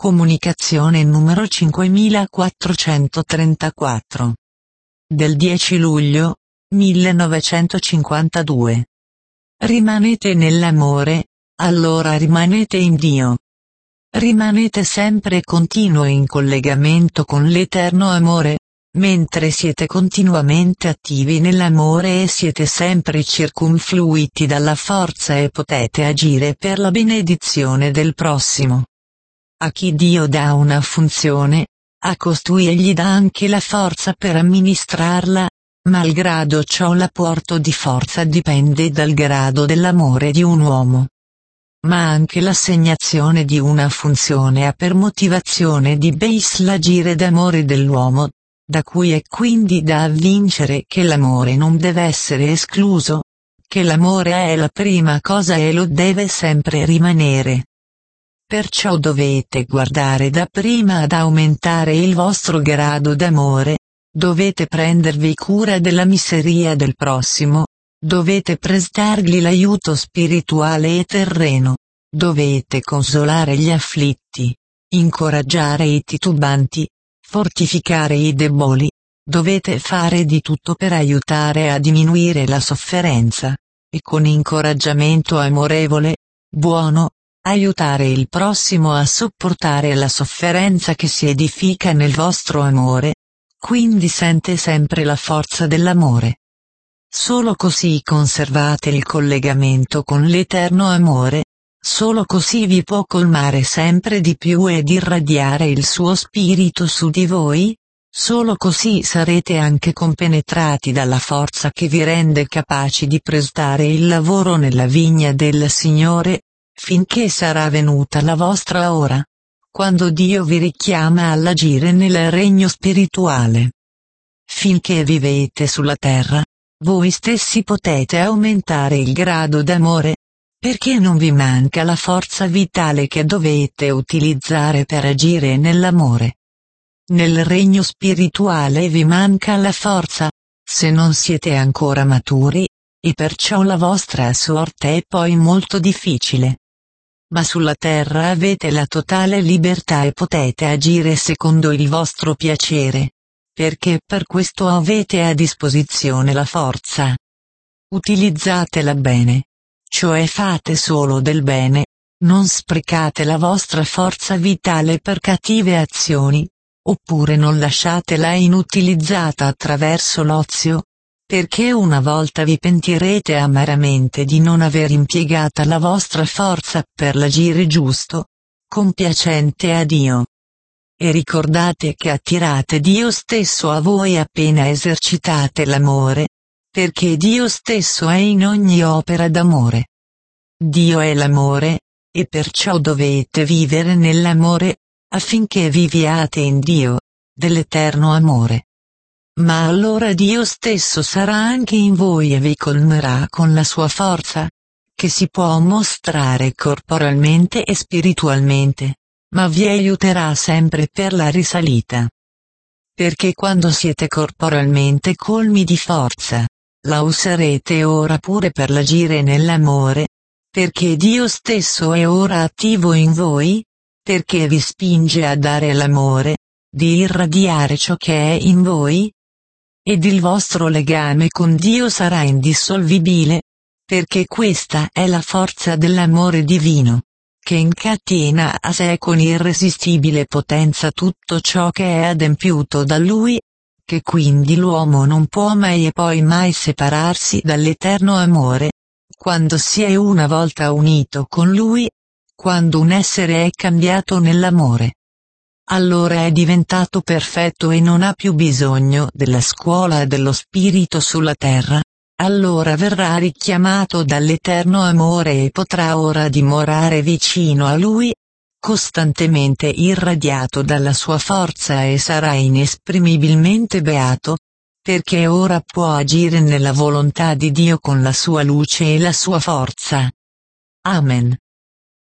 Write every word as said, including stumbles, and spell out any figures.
Comunicazione numero cinquemilaquattrocentotrentaquattro. Del dieci luglio, millenovecentocinquantadue. Rimanete nell'amore, allora rimanete in Dio. Rimanete sempre continuo in collegamento con l'eterno amore, mentre siete continuamente attivi nell'amore e siete sempre circumfluiti dalla forza e potete agire per la benedizione del prossimo. A chi Dio dà una funzione, a costui egli dà anche la forza per amministrarla, malgrado ciò l'apporto di forza dipende dal grado dell'amore di un uomo. Ma anche l'assegnazione di una funzione ha per motivazione di base l'agire d'amore dell'uomo, da cui è quindi da avvincere che l'amore non deve essere escluso, che l'amore è la prima cosa e lo deve sempre rimanere. Perciò dovete guardare dapprima ad aumentare il vostro grado d'amore, dovete prendervi cura della miseria del prossimo, dovete prestargli l'aiuto spirituale e terreno, dovete consolare gli afflitti, incoraggiare i titubanti, fortificare i deboli, dovete fare di tutto per aiutare a diminuire la sofferenza, e con incoraggiamento amorevole, buono, aiutare il prossimo a sopportare la sofferenza che si edifica nel vostro amore, quindi sente sempre la forza dell'amore. Solo così conservate il collegamento con l'eterno amore, solo così vi può colmare sempre di più ed irradiare il suo spirito su di voi, solo così sarete anche compenetrati dalla forza che vi rende capaci di prestare il lavoro nella vigna del Signore, finché sarà venuta la vostra ora, quando Dio vi richiama all'agire nel regno spirituale. Finché vivete sulla terra, voi stessi potete aumentare il grado d'amore, perché non vi manca la forza vitale che dovete utilizzare per agire nell'amore. Nel regno spirituale vi manca la forza, se non siete ancora maturi, e perciò la vostra sorte è poi molto difficile. Ma sulla terra avete la totale libertà e potete agire secondo il vostro piacere, perché per questo avete a disposizione la forza. Utilizzatela bene, cioè fate solo del bene, non sprecate la vostra forza vitale per cattive azioni, oppure non lasciatela inutilizzata attraverso l'ozio, perché una volta vi pentirete amaramente di non aver impiegata la vostra forza per l'agire giusto, compiacente a Dio. E ricordate che attirate Dio stesso a voi appena esercitate l'amore, perché Dio stesso è in ogni opera d'amore. Dio è l'amore, e perciò dovete vivere nell'amore, affinché viviate in Dio, dell'eterno amore. Ma allora Dio stesso sarà anche in voi e vi colmerà con la sua forza, che si può mostrare corporalmente e spiritualmente, ma vi aiuterà sempre per la risalita. Perché quando siete corporalmente colmi di forza, la userete ora pure per l'agire nell'amore, perché Dio stesso è ora attivo in voi, perché vi spinge a dare l'amore, di irradiare ciò che è in voi, ed il vostro legame con Dio sarà indissolvibile, perché questa è la forza dell'amore divino, che incatena a sé con irresistibile potenza tutto ciò che è adempiuto da Lui, che quindi l'uomo non può mai e poi mai separarsi dall'eterno amore, quando si è una volta unito con Lui, quando un essere è cambiato nell'amore. Allora è diventato perfetto e non ha più bisogno della scuola dello spirito sulla terra, allora verrà richiamato dall'eterno amore e potrà ora dimorare vicino a Lui, costantemente irradiato dalla sua forza e sarà inesprimibilmente beato, perché ora può agire nella volontà di Dio con la sua luce e la sua forza. Amen.